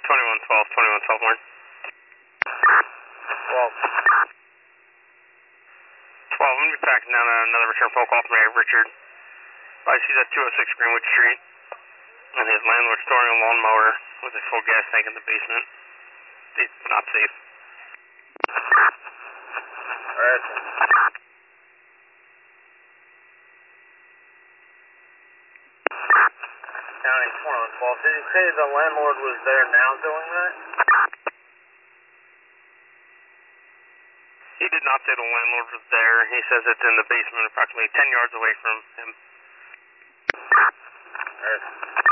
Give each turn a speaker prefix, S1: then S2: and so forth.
S1: 2112, 2112, Warren.
S2: 12.
S1: 12, I'm going to be packing down another return phone call from Richard. I see that 206 Greenwood Street, and his landlord storing a lawnmower with a full gas tank in the basement. It's not safe.
S2: Alright. County 2112. Did you say the landlord was there now doing that?
S1: He did not say the landlord was there. He says it's in the basement approximately 10 yards away from him.
S2: Alright.